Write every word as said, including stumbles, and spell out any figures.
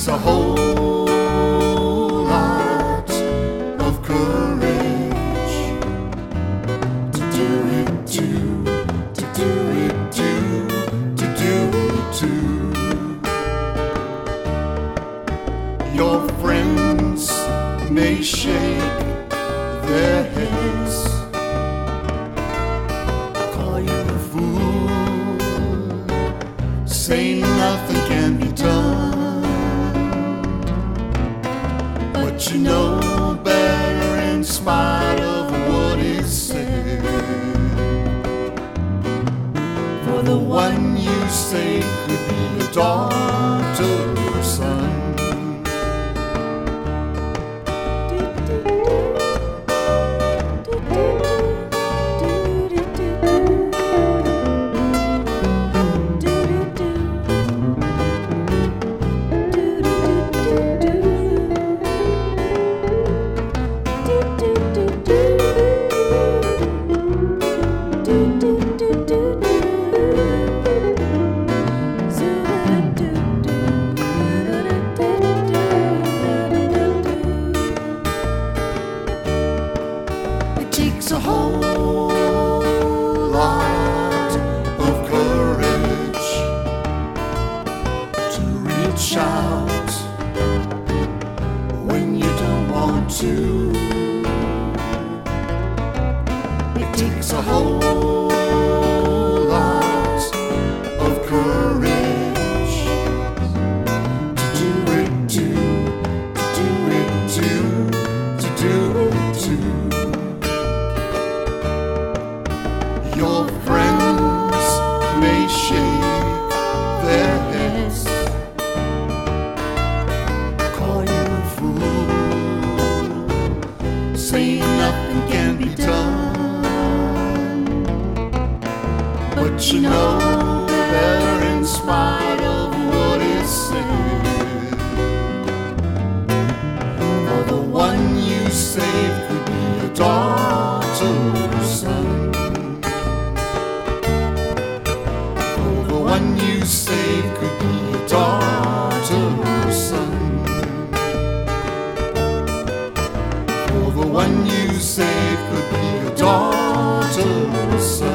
takes a whole lot of courage to do it to, to do it to, to do it to. Your friends may shake their heads, call you a fool, say nothing can be done. But you know better in spite of what is said. For the one you say could be your daughter or son. Takes a whole lot of courage to reach out when you don't want to. It takes a whole lot of courage to do it to, to do it to, to do it to. Your friends may shake their heads, call you a fool, say nothing can be done. But you know better in spite of what is said. For the one you save could be your daughter or son. The one you save could be your daughter or son. For the one you save could be your daughter or son.